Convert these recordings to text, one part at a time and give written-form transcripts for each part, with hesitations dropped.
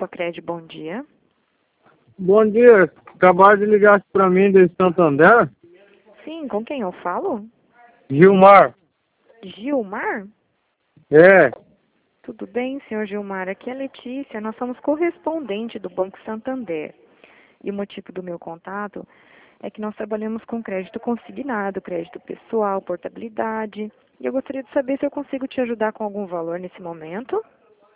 Grupo Acred, bom dia. Bom dia, acabaram de ligar para mim de Santander. Sim, com quem eu falo? Gilmar. Gilmar? É, Tudo bem, senhor Gilmar? Aqui é a Letícia, nós somos correspondente do Banco Santander. E o motivo do meu contato é que nós trabalhamos com crédito consignado, crédito pessoal, portabilidade. E eu gostaria de saber se eu consigo te ajudar com algum valor nesse momento.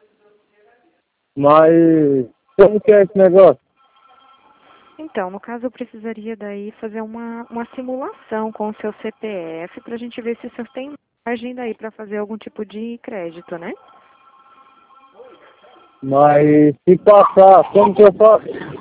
mas como que é esse negócio? Então, no caso, eu precisaria daí fazer uma simulação com o seu CPF para a gente ver se o senhor tem margem daí para fazer algum tipo de crédito, né? Mas se passar, como que eu faço?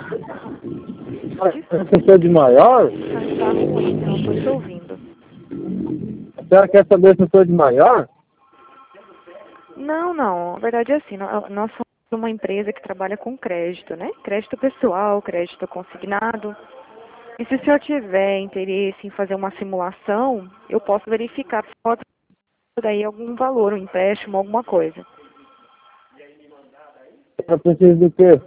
Eu sou de maior? Tá ruim, eu não estou te ouvindo. Você quer saber se eu sou de maior? Não, não. Na verdade é assim, nós somos uma empresa que trabalha com crédito, né? Crédito pessoal, crédito consignado. E se o senhor tiver interesse em fazer uma simulação, eu posso verificar se pode ter daí algum valor, um empréstimo, alguma coisa. Eu preciso do quê?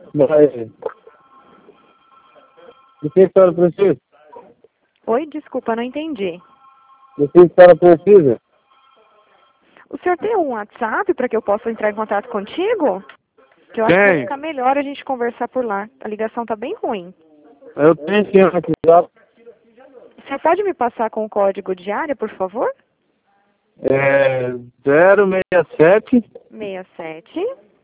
Do que a senhora precisa? Oi, desculpa, não entendi. Do que a senhora precisa? O senhor tem um WhatsApp para que eu possa entrar em contato contigo? Que eu acho que vai Tem. ficar melhor a gente conversar por lá. A ligação tá bem ruim. Eu tenho sim no WhatsApp. Você pode me passar com o código de área, por favor? É 067 67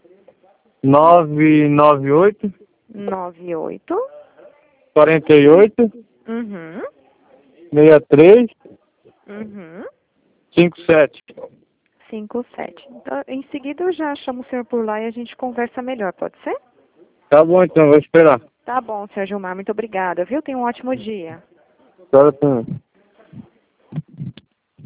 998 98 48 uhum, 63 uhum, 57. 57. Então, em seguida eu já chamo o senhor por lá e a gente conversa melhor, pode ser? Tá bom então, vou esperar. Tá bom, senhor Gilmar, muito obrigada, viu? Tenha um ótimo dia. Agora também.